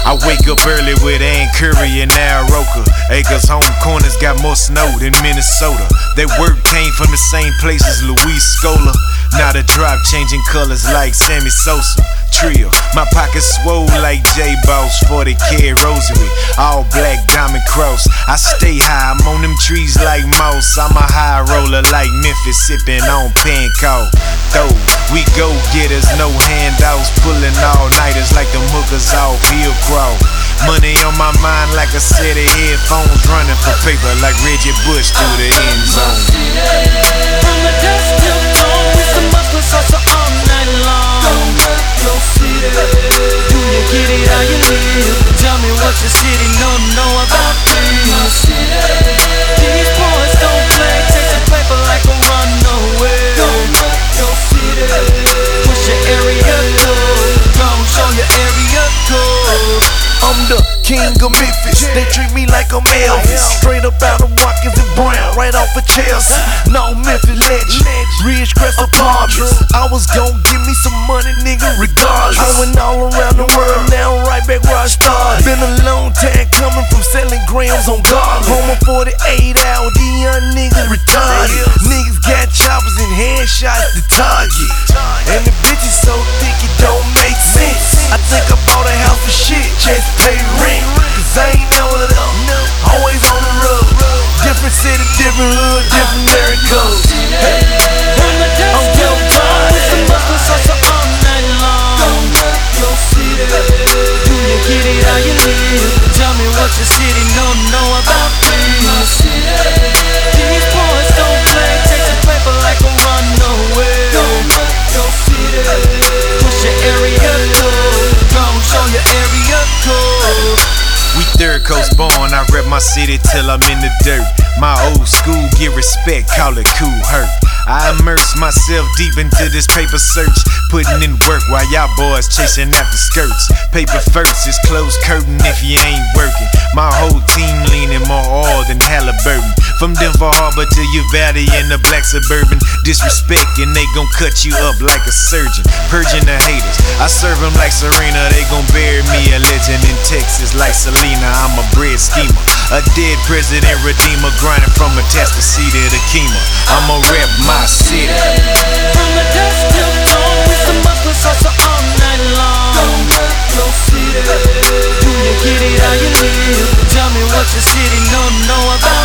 I wake up early with Ann Curry and Al Roker. Acres home corners got more snow than Minnesota. That work came from the same place as Luis Scola. Now the drop changing colors like Sammy Sosa. Trio, my pockets swole like J-Boss, 40 karat rosary, all black diamond cross. I stay high, I'm on them trees like moss. I'm a high roller like Memphis, sipping on Pancall. Though we go getters, no handouts, pulling all nighters like them hookers off Hillcroft. Money on my mind like a set of headphones, running for paper like Reggie Bush through the end zone. From the dusk till dawn, with some mustard salsa all night long. Your city, do you get it how you live? Tell me what your city know about this. These boys don't play, take the paper like a runaway. Your city, what's your area code? Gon' show your area code. I'm the king of Memphis, they treat me like I'm Elvis. Straight up out of Watkins and Brown, right off of Chelsea. No Memphis legend, Ridgecrest Apartments. I was gon' give me some money, nigga, regardless. I went all around the world, now I'm right back where I started. Been a long time coming from selling grams on Garland. Home of 48 hour, these young niggas retarded. Niggas got choppers and headshots to target. And the bitch is so thick it don't make sense. I think I bought a house for shit, just pay rent. Cause I ain't never up, always on the road. Different city, different hood, different area codes. From the dusk till dawn, with some mustard salsa all night long. Your city, do you get it how you live? Tell me what your city know about this. These boys don't play, take the paper like a runaway. Your city, what's your area code? Gon' show your area code. We third coast born, I rep my city till I'm in the dirt. My old school get respect, call it cool hurt. I immerse myself deep into this paper search, putting in work while y'all boys chasing after skirts. Paper first is closed curtain if you ain't working. My whole team leaning more oil than Halliburton. From Denver Harbor to Uvalde in the black suburban. Disrespect and they gon' cut you up like a surgeon. Purging the haters, I serve them like Serena. They gon' bury me a legend in Texas like Selena. I'm a bread schemer, a dead president redeemer, grinding from Metastasy to the Kima. I'ma rep my city. From the dusk till dawn, with some mustard salsa all night long. Your city, do you get it how you live? Tell me what your city know about